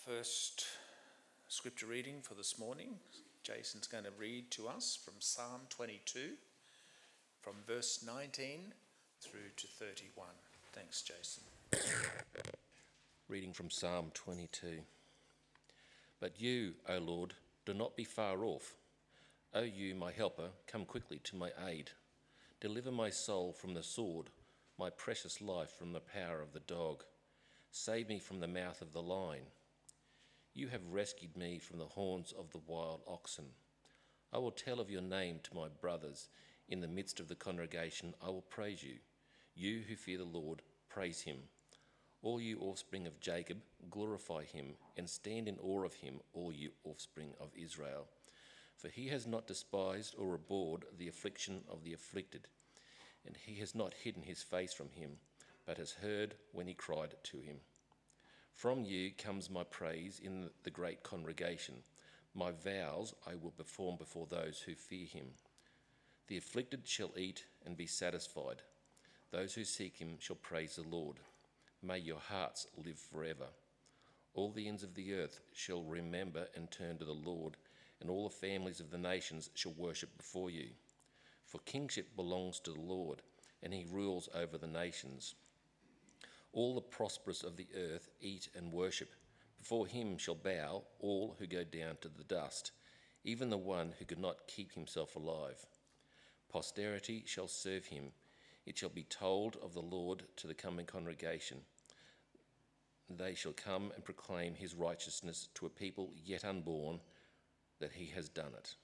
First scripture reading for this morning, Jason's going to read to us from Psalm 22, from verse 19 through to 31. Thanks, Jason. Reading from Psalm 22. But you, O Lord, do not be far off. O you, my helper, come quickly to my aid. Deliver my soul from the sword, my precious life from the power of the dog. Save me from the mouth of the lion. You have rescued me from the horns of the wild oxen. I will tell of your name to my brothers. In the midst of the congregation I will praise you. You who fear the Lord, praise him. All you offspring of Jacob, glorify him, and stand in awe of him, all you offspring of Israel. For he has not despised or abhorred the affliction of the afflicted, and he has not hidden his face from him, but has heard when he cried to him. From you comes my praise in the great congregation. My vows I will perform before those who fear him. The afflicted shall eat and be satisfied. Those who seek him shall praise the Lord. May your hearts live forever. All the ends of the earth shall remember and turn to the Lord, and all the families of the nations shall worship before you. For kingship belongs to the Lord, and he rules over the nations. All the prosperous of the earth eat and worship. Before him shall bow all who go down to the dust, even the one who could not keep himself alive. Posterity shall serve him. It shall be told of the Lord to the coming congregation. They shall come and proclaim his righteousness to a people yet unborn, that he has done it.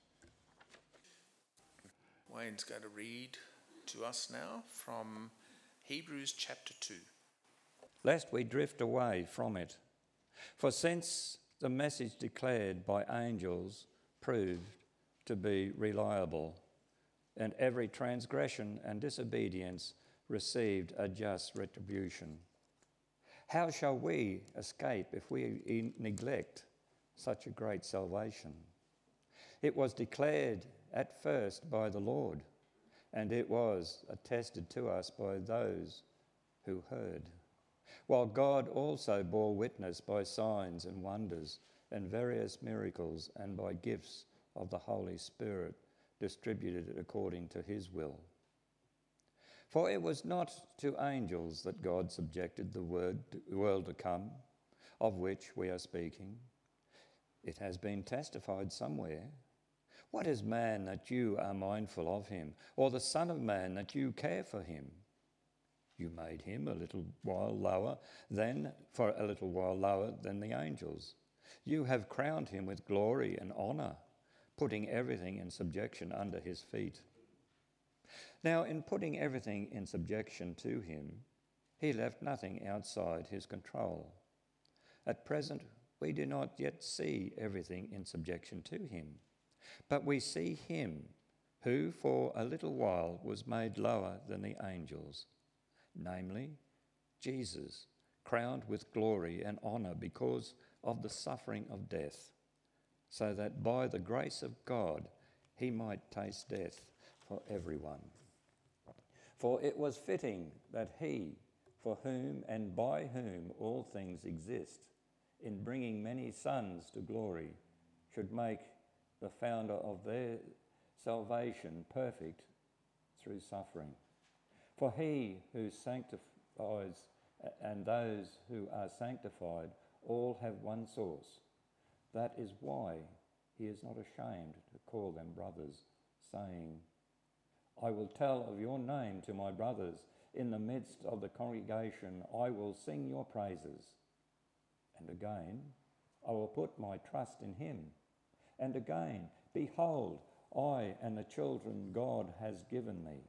Wayne's going to read to us now from Hebrews chapter 2. Lest we drift away from it. For since the message declared by angels proved to be reliable, and every transgression and disobedience received a just retribution, how shall we escape if we neglect such a great salvation? It was declared at first by the Lord, and it was attested to us by those who heard. While God also bore witness by signs and wonders and various miracles and by gifts of the Holy Spirit distributed according to his will. For it was not to angels that God subjected the world to come, of which we are speaking. It has been testified somewhere. What is man that you are mindful of him, or the Son of Man that you care for him? You made him a little while lower than the angels. You have crowned him with glory and honour, putting everything in subjection under his feet. Now, in putting everything in subjection to him, he left nothing outside his control. At present, we do not yet see everything in subjection to him, but we see him who for a little while was made lower than the angels, namely, Jesus, crowned with glory and honour because of the suffering of death, so that by the grace of God he might taste death for everyone. For it was fitting that he, for whom and by whom all things exist, in bringing many sons to glory, should make the founder of their salvation perfect through suffering. For he who sanctifies and those who are sanctified all have one source. That is why he is not ashamed to call them brothers, saying, I will tell of your name to my brothers. In the midst of the congregation I will sing your praises. And again, I will put my trust in him. And again, behold, I and the children God has given me.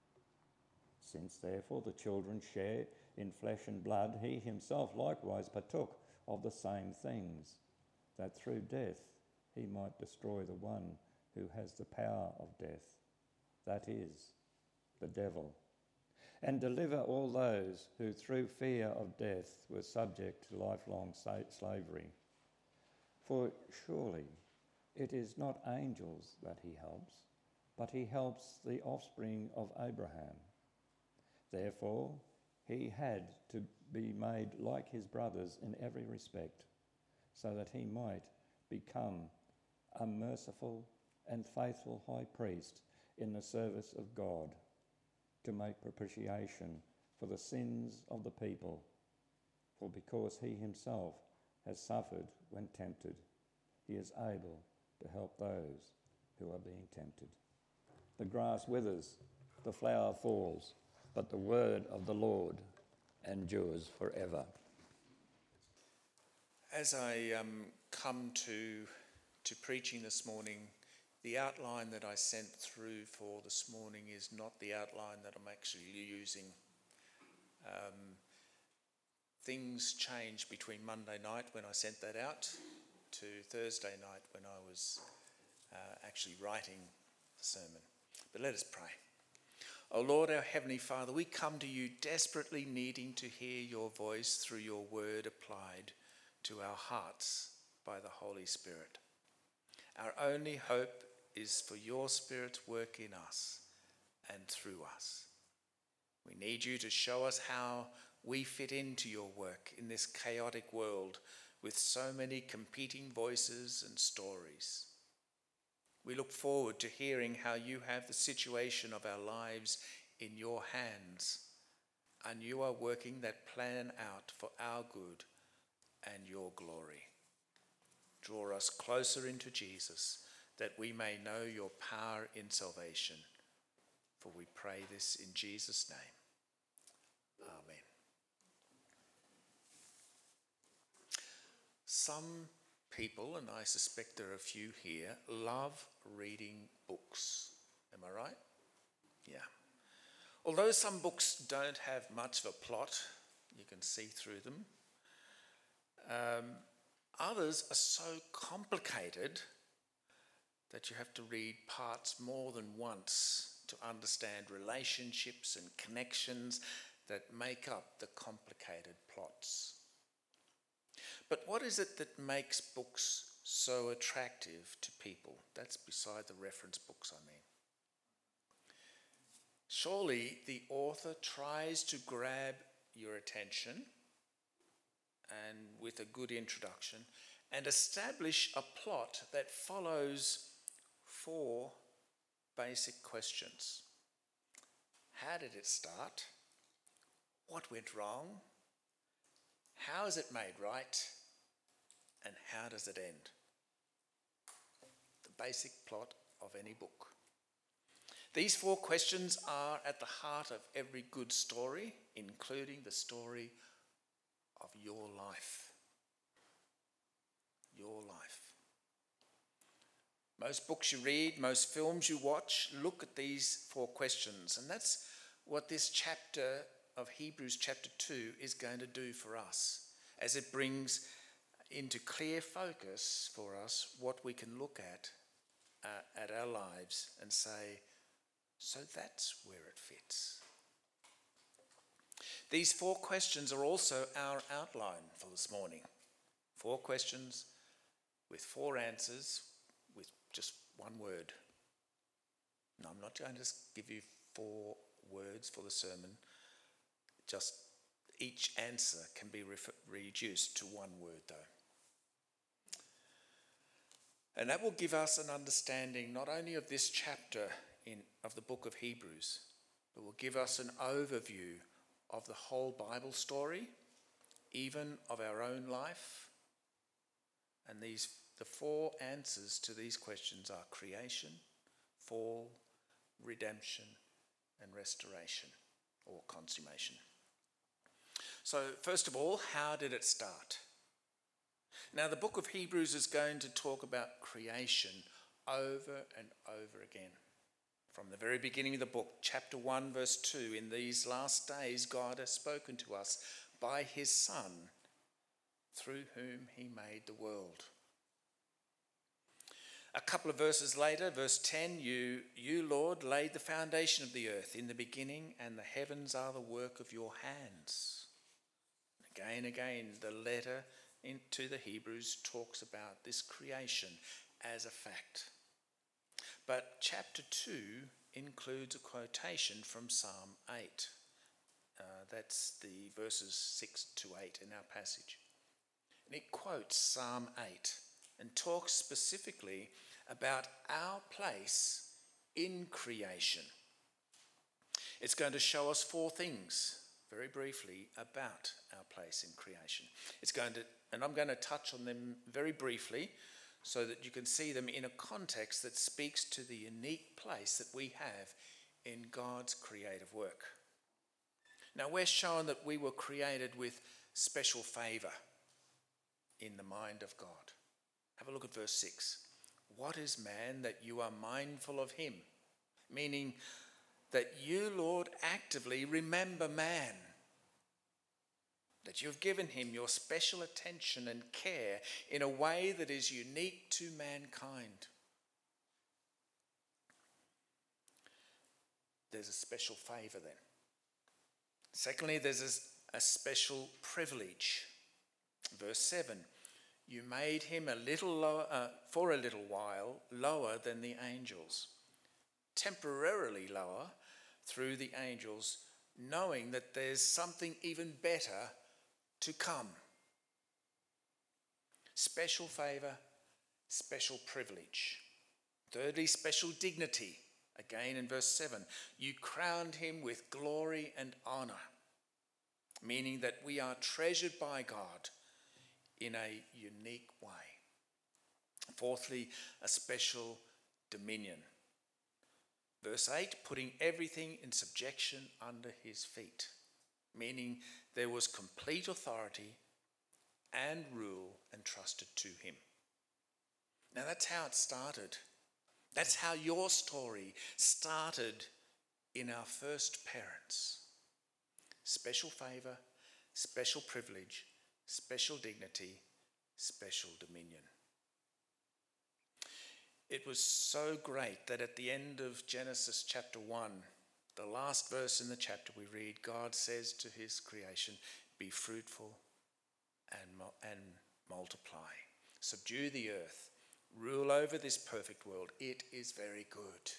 Since therefore the children share in flesh and blood, he himself likewise partook of the same things, that through death he might destroy the one who has the power of death, that is, the devil, and deliver all those who through fear of death were subject to lifelong slavery. For surely it is not angels that he helps, but he helps the offspring of Abraham. Therefore, he had to be made like his brothers in every respect, so that he might become a merciful and faithful high priest in the service of God, to make propitiation for the sins of the people. For because he himself has suffered when tempted, he is able to help those who are being tempted. The grass withers, the flower falls, but the word of the Lord endures forever. As I come to preaching this morning, the outline that I sent through for this morning is not the outline that I'm actually using. Things changed between Monday night when I sent that out to Thursday night when I was actually writing the sermon. But let us pray. O Lord, our Heavenly Father, we come to you desperately needing to hear your voice through your word applied to our hearts by the Holy Spirit. Our only hope is for your Spirit's work in us and through us. We need you to show us how we fit into your work in this chaotic world with so many competing voices and stories. We look forward to hearing how you have the situation of our lives in your hands, and you are working that plan out for our good and your glory. Draw us closer into Jesus, that we may know your power in salvation. For we pray this in Jesus' name. Amen. Some people, and I suspect there are a few here, love reading books. Am I right? Yeah. Although some books don't have much of a plot, you can see through them, others are so complicated that you have to read parts more than once to understand relationships and connections that make up the complicated plots. But what is it that makes books so attractive to people? That's beside the reference books, I mean. Surely the author tries to grab your attention and with a good introduction and establish a plot that follows 4 basic questions. How did it start? What went wrong? How is it made right? And how does it end? The basic plot of any book. These 4 questions are at the heart of every good story, including the story of your life. Your life. Most books you read, most films you watch, look at these 4 questions. And that's what this chapter of Hebrews chapter 2 is going to do for us, as it brings into clear focus for us what we can look at our lives and say, so that's where it fits. These 4 questions are also our outline for this morning. 4 questions with 4 answers with just one word. Now, I'm not going to give you 4 words for the sermon. Just each answer can be reduced to one word, though. And that will give us an understanding not only of this chapter of the book of Hebrews, but will give us an overview of the whole Bible story, even of our own life. And the 4 answers to these questions are creation, fall, redemption, and restoration or consummation. So first of all, how did it start? Now, the book of Hebrews is going to talk about creation over and over again. From the very beginning of the book, chapter 1, verse 2, in these last days God has spoken to us by his Son, through whom he made the world. A couple of verses later, verse 10, you, Lord, laid the foundation of the earth in the beginning, and the heavens are the work of your hands. Again, the letter into the Hebrews talks about this creation as a fact. But chapter 2 includes a quotation from Psalm 8. That's the verses 6 to 8 in our passage. And it quotes Psalm 8 and talks specifically about our place in creation. It's going to show us 4 things, very briefly, about our place in creation. And I'm going to touch on them very briefly so that you can see them in a context that speaks to the unique place that we have in God's creative work. Now, we're shown that we were created with special favour in the mind of God. Have a look at verse 6. What is man that you are mindful of him? Meaning that you, Lord, actively remember man. That you've given him your special attention and care in a way that is unique to mankind. There's a special favour then. Secondly, there's a special privilege. Verse 7, you made him for a little while lower than the angels, temporarily lower through the angels, knowing that there's something even better to come. Special favour, special privilege. Thirdly, special dignity. Again in verse 7, you crowned him with glory and honour, meaning that we are treasured by God in a unique way. Fourthly, a special dominion. Verse 8, putting everything in subjection under his feet, meaning there was complete authority and rule entrusted to him. Now that's how it started. That's how your story started in our first parents. Special favour, special privilege, special dignity, special dominion. It was so great that at the end of Genesis chapter 1, the last verse in the chapter we read, God says to his creation, be fruitful and multiply. Subdue the earth. Rule over this perfect world. It is very good.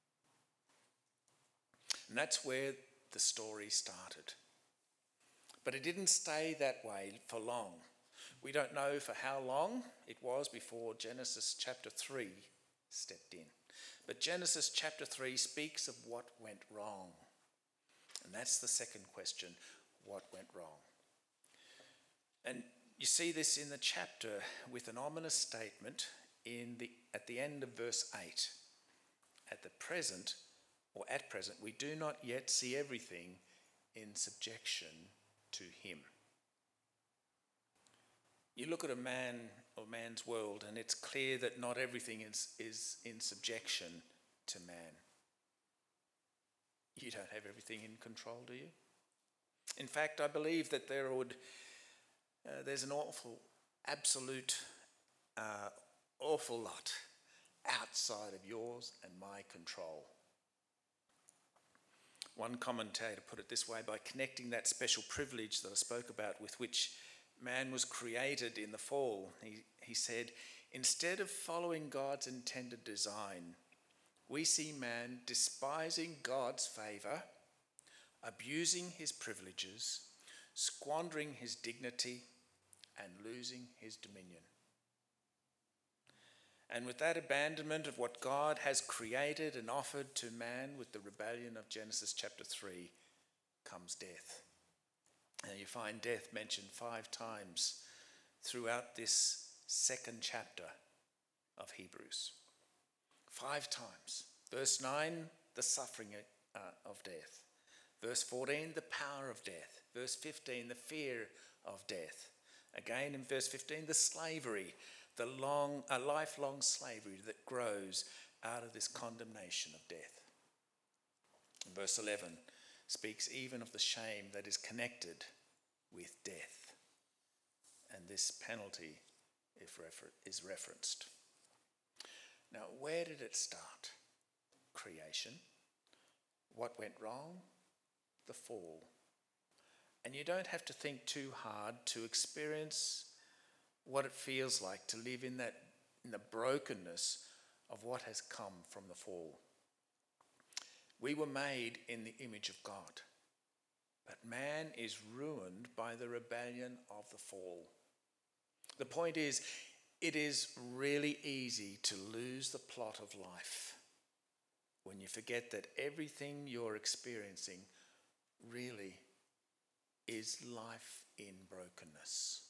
And that's where the story started. But it didn't stay that way for long. We don't know for how long it was before Genesis chapter 3 stepped in. But Genesis chapter 3 speaks of what went wrong. And that's the second question, what went wrong? And you see this in the chapter with an ominous statement at the end of verse 8. At present, we do not yet see everything in subjection to him. You look at a man or man's world and it's clear that not everything is in subjection to man. You don't have everything in control, do you? In fact, I believe that there's an awful lot outside of yours and my control. One commentator put it this way, by connecting that special privilege that I spoke about with which man was created in the fall. He said, instead of following God's intended design, we see man despising God's favour, abusing his privileges, squandering his dignity, and losing his dominion. And with that abandonment of what God has created and offered to man with the rebellion of Genesis chapter 3 comes death. And you find death mentioned 5 times throughout this second chapter of Hebrews. 5 times. Verse 9, the suffering of death. Verse 14, the power of death. Verse 15, the fear of death. Again in verse 15, the slavery, a lifelong slavery that grows out of this condemnation of death. And verse 11 speaks even of the shame that is connected with death. And this penalty is referenced. Now, where did it start? Creation. What went wrong? The fall. And you don't have to think too hard to experience what it feels like to live in the brokenness of what has come from the fall. We were made in the image of God, but man is ruined by the rebellion of the fall. The point is, it is really easy to lose the plot of life when you forget that everything you're experiencing really is life in brokenness.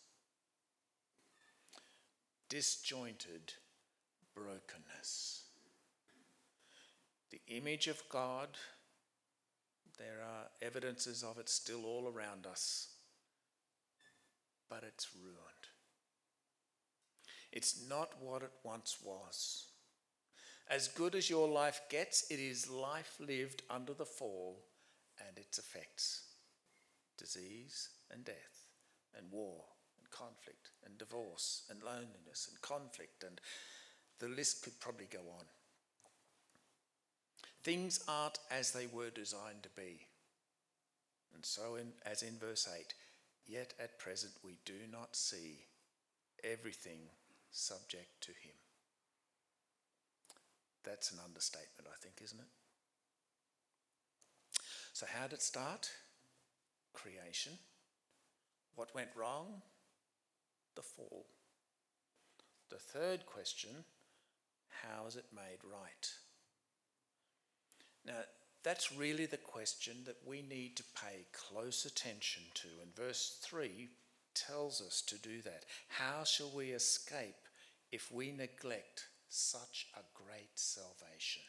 Disjointed brokenness. The image of God, there are evidences of it still all around us, but it's ruined. It's not what it once was. As good as your life gets, it is life lived under the fall and its effects. Disease and death and war and conflict and divorce and loneliness and conflict, and the list could probably go on. Things aren't as they were designed to be. And so, as in verse 8, yet at present we do not see everything subject to him. That's an understatement, I think, isn't it? So how did it start? Creation. What went wrong? The fall. The third question, how is it made right? Now, that's really the question that we need to pay close attention to, and verse 3 tells us to do that. How shall we escape if we neglect such a great salvation?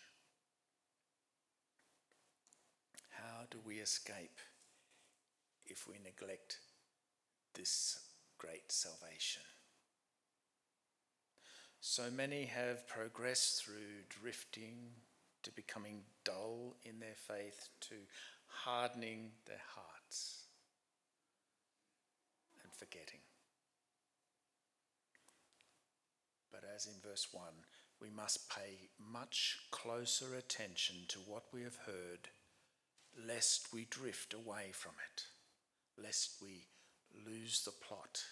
How do we escape if we neglect this great salvation? So many have progressed through drifting to becoming dull in their faith, to hardening their hearts and forgetting. But as in verse 1, we must pay much closer attention to what we have heard, lest we drift away from it, lest we lose the plot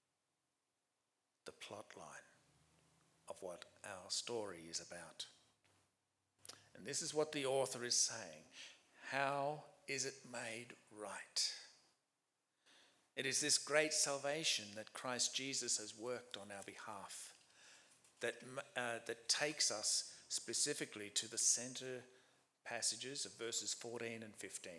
line of what our story is about. And this is what the author is saying. How is it made right? It is this great salvation that Christ Jesus has worked on our behalf that takes us specifically to the centre passages of verses 14 and 15,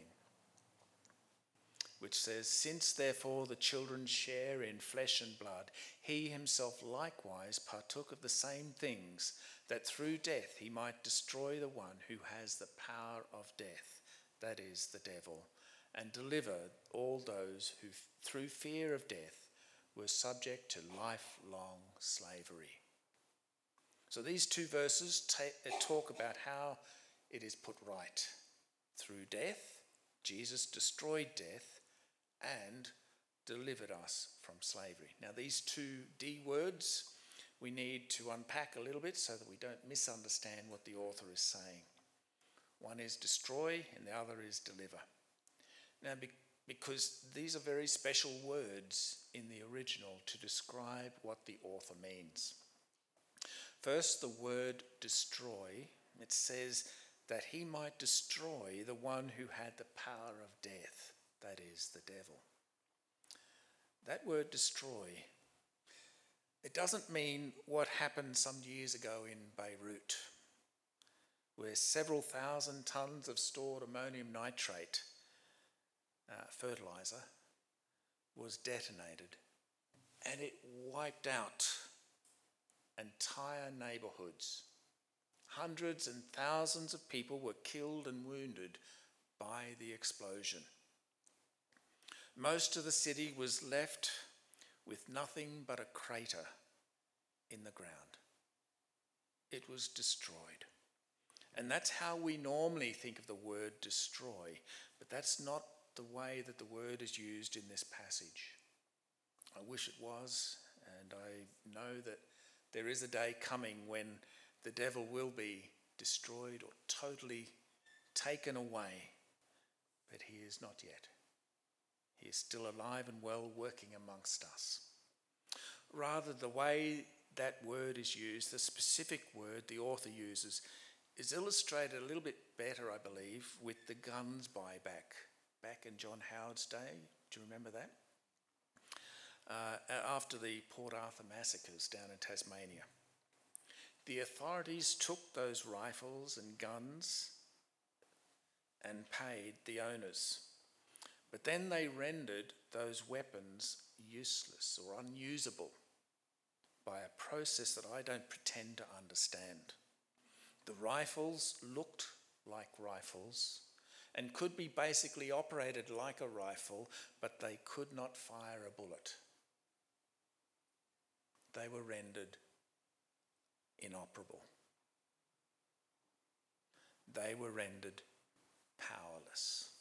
which says, "Since therefore the children share in flesh and blood, he himself likewise partook of the same things, that through death he might destroy the one who has the power of death, that is, the devil, and deliver all those who through fear of death were subject to lifelong slavery." So these two verses talk about how it is put right. Through death, Jesus destroyed death and delivered us from slavery. Now these two D words we need to unpack a little bit so that we don't misunderstand what the author is saying. One is destroy and the other is deliver. Now because these are very special words in the original to describe what the author means. First, the word destroy, it says that he might destroy the one who had the power of death, that is, the devil. That word destroy, it doesn't mean what happened some years ago in Beirut, where several thousand tons of stored ammonium nitrate fertilizer was detonated and it wiped out entire neighbourhoods. Hundreds and thousands of people were killed and wounded by the explosion. Most of the city was left with nothing but a crater in the ground. It was destroyed. And that's how we normally think of the word destroy, but that's not the way that the word is used in this passage. I wish it was, and I know that there is a day coming when the devil will be destroyed or totally taken away, but he is not yet. He is still alive and well, working amongst us. Rather, the way that word is used, the specific word the author uses, is illustrated a little bit better, I believe, with the guns buyback back in John Howard's day. Do you remember that? after the Port Arthur massacres down in Tasmania. The authorities took those rifles and guns and paid the owners. But then they rendered those weapons useless or unusable by a process that I don't pretend to understand. The rifles looked like rifles and could be basically operated like a rifle, but they could not fire a bullet. They were rendered inoperable. They were rendered powerless.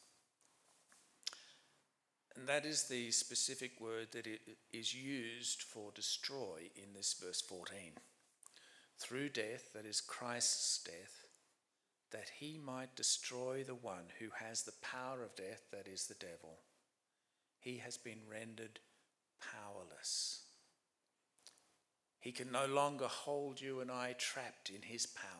And that is the specific word that is used for destroy in this verse 14. Through death, that is Christ's death, that he might destroy the one who has the power of death, that is the devil. He has been rendered powerless. He can no longer hold you and I trapped in his power.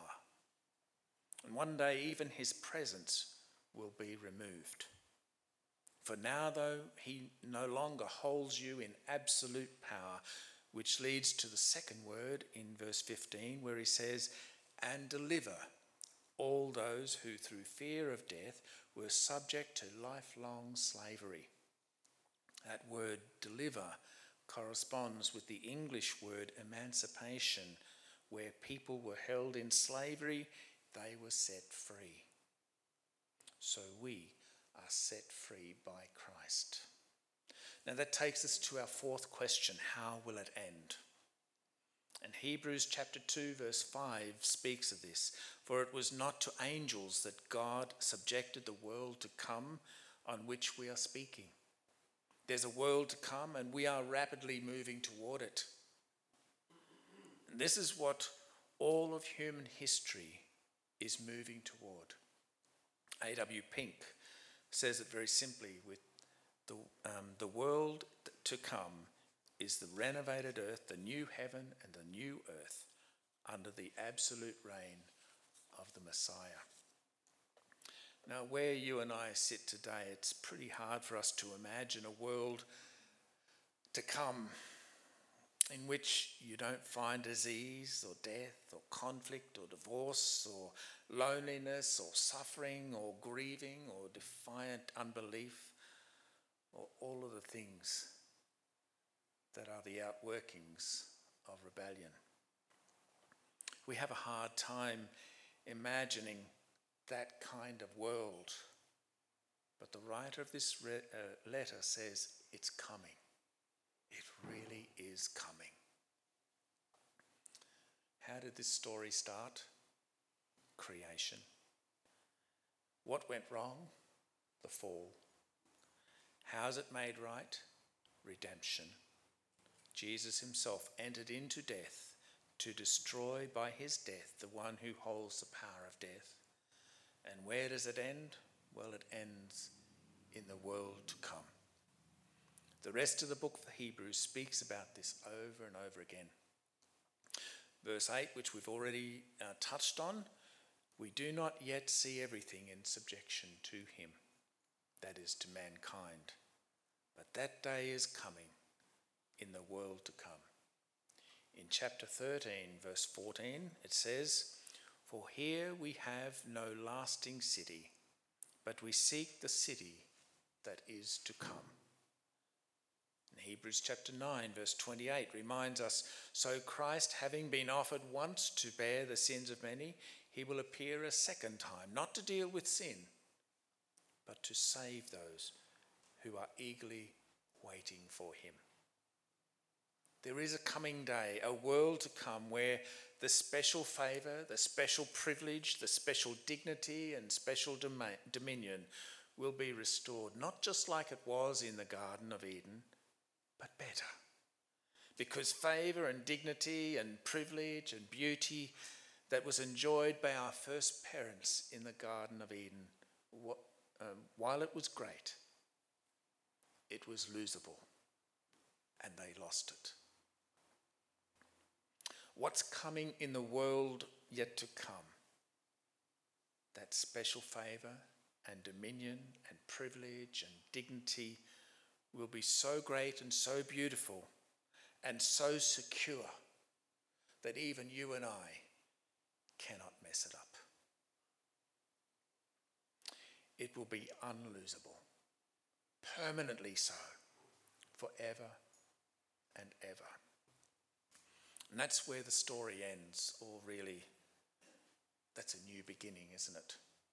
And one day even his presence will be removed. For now, though, he no longer holds you in absolute power, which leads to the second word in verse 15, where he says, and deliver all those who through fear of death were subject to lifelong slavery. That word deliver corresponds with the English word emancipation, where people were held in slavery, they were set free. So we are set free by Christ. Now that takes us to our fourth question: how will it end? And Hebrews chapter 2 verse 5 speaks of this. For it was not to angels that God subjected the world to come on which we are speaking. There's a world to come and we are rapidly moving toward it. And this is what all of human history is moving toward. A.W. Pink says it very simply with the world to come is the renovated earth, the new heaven and the new earth under the absolute reign of the Messiah. Now, where you and I sit today, it's pretty hard for us to imagine a world to come in which you don't find disease or death or conflict or divorce or loneliness or suffering or grieving or defiant unbelief or all of the things that are the outworkings of rebellion. We have a hard time imagining that kind of world, but the writer of this letter says it's coming. It really is coming. How did this story start? Creation. What went wrong? The fall. How's it made right? Redemption. Jesus himself entered into death to destroy by his death the one who holds the power of death. And where does it end? Well, it ends in the world to come. The rest of the book of Hebrews speaks about this over and over again. Verse 8, which we've already touched on, we do not yet see everything in subjection to him, that is, to mankind. But that day is coming in the world to come. In chapter 13, verse 14, it says, for here we have no lasting city, but we seek the city that is to come. And Hebrews chapter 9, verse 28 reminds us, so Christ, having been offered once to bear the sins of many, he will appear a second time, not to deal with sin, but to save those who are eagerly waiting for him. There is a coming day, a world to come where the special favour, the special privilege, the special dignity and special dominion will be restored, not just like it was in the Garden of Eden, but better. Because favour and dignity and privilege and beauty that was enjoyed by our first parents in the Garden of Eden, while it was great, it was losable and they lost it. What's coming in the world yet to come? That special favour and dominion and privilege and dignity will be so great and so beautiful and so secure that even you and I cannot mess it up. It will be unlosable, permanently so, forever and ever. And that's where the story ends, or really, that's a new beginning, isn't it?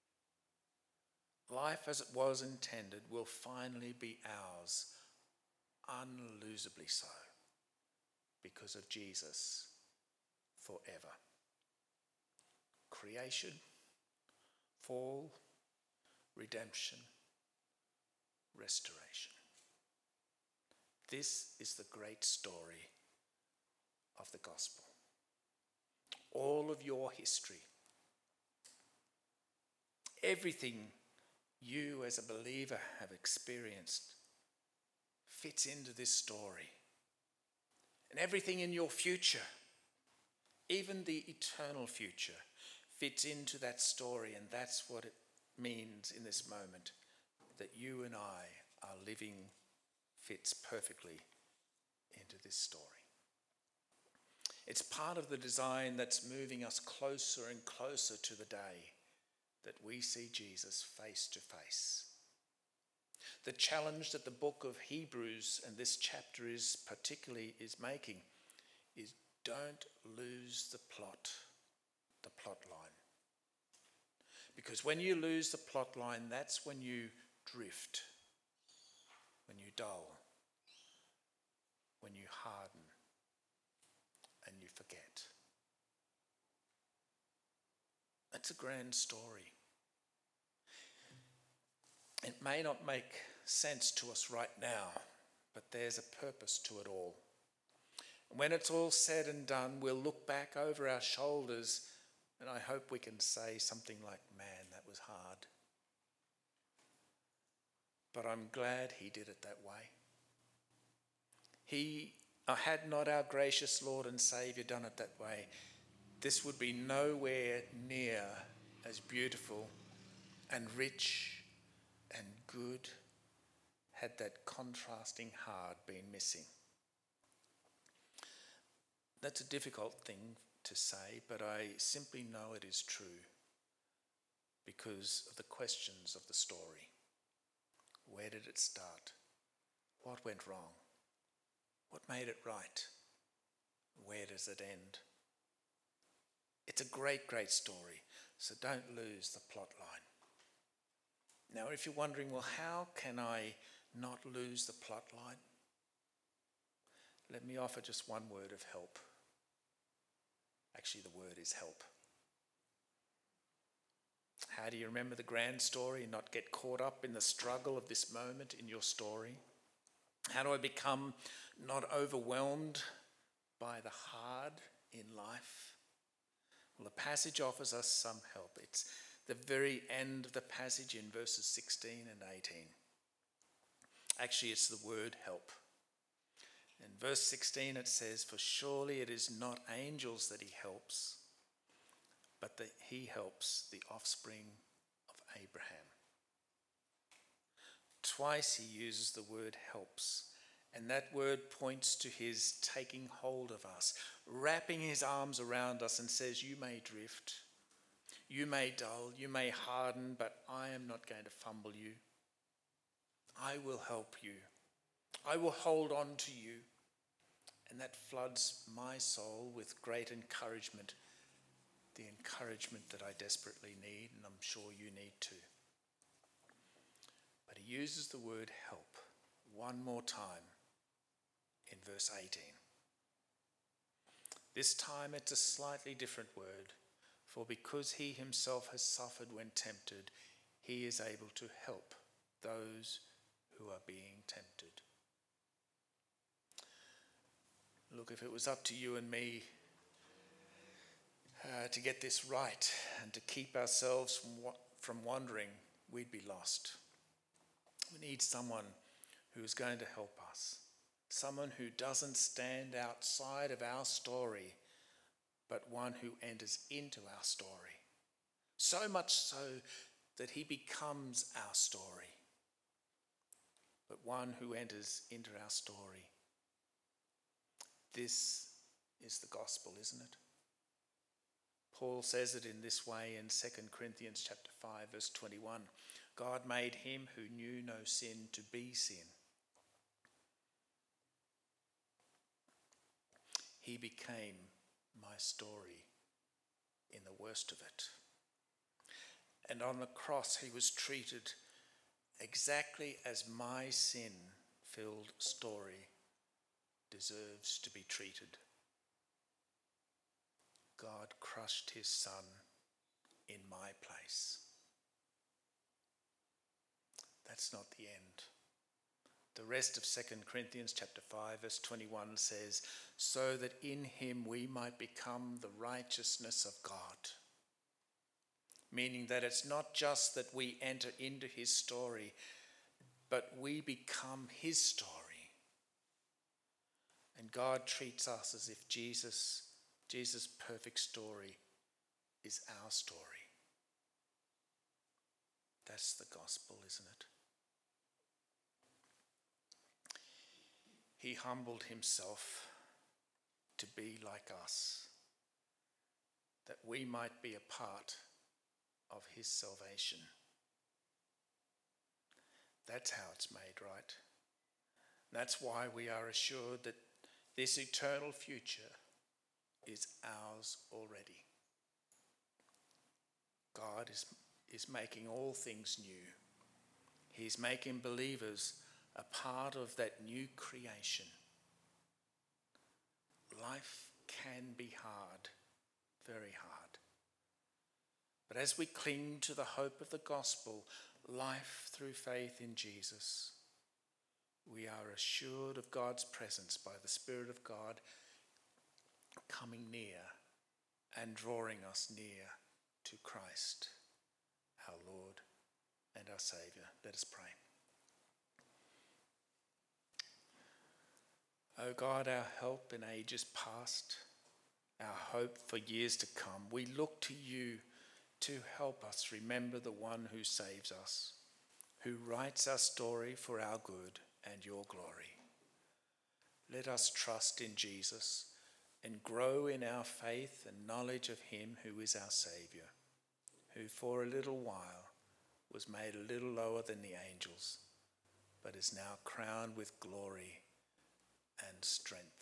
Life as it was intended will finally be ours, unlosably so, because of Jesus forever. Creation, fall, redemption, restoration. This is the great story of the gospel. All of your history, everything you as a believer have experienced fits into this story. And everything in your future, even the eternal future, fits into that story. And that's what it means in this moment, that you and I are living fits perfectly into this story. It's part of the design that's moving us closer and closer to the day that we see Jesus face to face. The challenge that the book of Hebrews and this chapter is making is don't lose the plot line. Because when you lose the plot line, that's when you drift, when you dull, when you harden, and you forget. That's a grand story. It may not make sense to us right now, but there's a purpose to it all. When it's all said and done, we'll look back over our shoulders, and I hope we can say something like, man, that was hard. But I'm glad he did it that way. Had not our gracious Lord and Saviour done it that way, this would be nowhere near as beautiful and rich and good had that contrasting hard been missing. That's a difficult thing to say, but I simply know it is true because of the questions of the story. Where did it start? What went wrong? What made it right? Where does it end? It's a great, great story, so don't lose the plot line. Now, if you're wondering, well, how can I not lose the plot line? Let me offer just one word of help. Actually, the word is help. How do you remember the grand story and not get caught up in the struggle of this moment in your story? How do I become not overwhelmed by the hard in life? Well, the passage offers us some help. It's the very end of the passage in verses 16 and 18. Actually, it's the word help. In verse 16 it says, "For surely it is not angels that he helps, but that he helps the offspring of Abraham." Twice he uses the word helps, and that word points to his taking hold of us, wrapping his arms around us and says, you may drift, you may dull, you may harden, but I am not going to fumble you. I will help you. I will hold on to you. And that floods my soul with great encouragement, the encouragement that I desperately need, and I'm sure you need too. But he uses the word help one more time in verse 18. This time it's a slightly different word, for because he himself has suffered when tempted, he is able to help those who are being tempted. Look, if it was up to you and me to get this right and to keep ourselves from wandering, we'd be lost. We need someone who is going to help us, someone who doesn't stand outside of our story, but one who enters into our story, so much so that he becomes our story. but one who enters into our story. This is the gospel, isn't it? Paul says it in this way in 2 Corinthians chapter 5, verse 21. God made him who knew no sin to be sin. He became my story in the worst of it. And on the cross he was treated exactly as my sin-filled story deserves to be treated. God crushed his son in my place. That's not the end. The rest of 2 Corinthians chapter 5 verse 21 says, so that in him we might become the righteousness of God. Meaning that it's not just that we enter into his story, but we become his story. And God treats us as if Jesus' perfect story is our story. That's the gospel, isn't it? He humbled himself to be like us, that we might be a part of his salvation. That's how it's made, right? That's why we are assured that this eternal future is ours already. God is making all things new. He's making believers a part of that new creation. Life can be hard, very hard. But as we cling to the hope of the gospel, life through faith in Jesus, we are assured of God's presence by the Spirit of God coming near and drawing us near to Christ, our Lord and our Saviour. Let us pray. O God, our help in ages past, our hope for years to come, we look to you to help us remember the one who saves us, who writes our story for our good and your glory. Let us trust in Jesus and grow in our faith and knowledge of him who is our Saviour, who for a little while was made a little lower than the angels, but is now crowned with glory and strength.